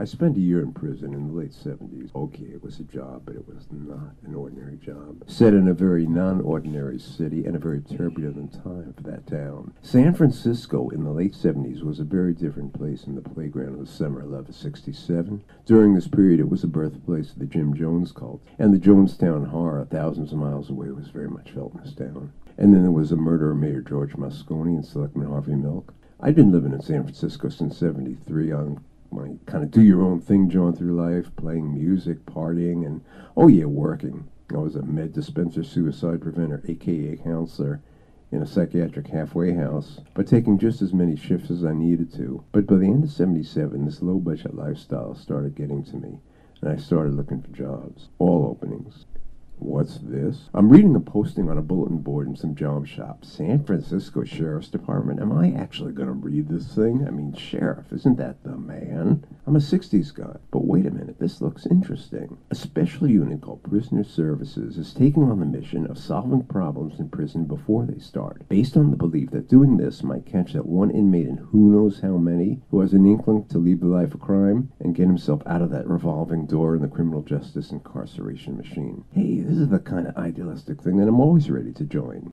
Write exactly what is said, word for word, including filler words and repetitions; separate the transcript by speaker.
Speaker 1: spent a year in prison in the late seventies. Okay, it was a job, but it was not an ordinary job. Set in a very non-ordinary city and a very turbulent time for that town. San Francisco in the late seventies was a very different place in the playground of the summer of eleven sixty-seven. During this period, it was the birthplace of the Jim Jones cult, and the Jonestown horror thousands of miles away was very much felt in this town. And then there was the murder of Mayor George Moscone and Selectman Harvey Milk. I'd been living in San Francisco since seventy-three on my kind of do-your-own-thing jaunt through life, playing music, partying, and, oh yeah, working. I was a med dispenser, suicide preventer, a k a counselor in a psychiatric halfway house, but taking just as many shifts as I needed to. But by the end of seventy-seven, this low-budget lifestyle started getting to me, and I started looking for jobs. All openings. What's this? I'm reading a posting on a bulletin board in some job shop. San Francisco Sheriff's Department. Am I actually going to read this thing? I mean, sheriff, isn't that the man? I'm a sixties guy. But wait a minute, this looks interesting. A special unit called Prisoner Services is taking on the mission of solving problems in prison before they start, based on the belief that doing this might catch that one inmate in who knows how many who has an inkling to leave the life of crime and get himself out of that revolving door in the criminal justice incarceration machine. Hey, this is the kind of idealistic thing that I'm always ready to join.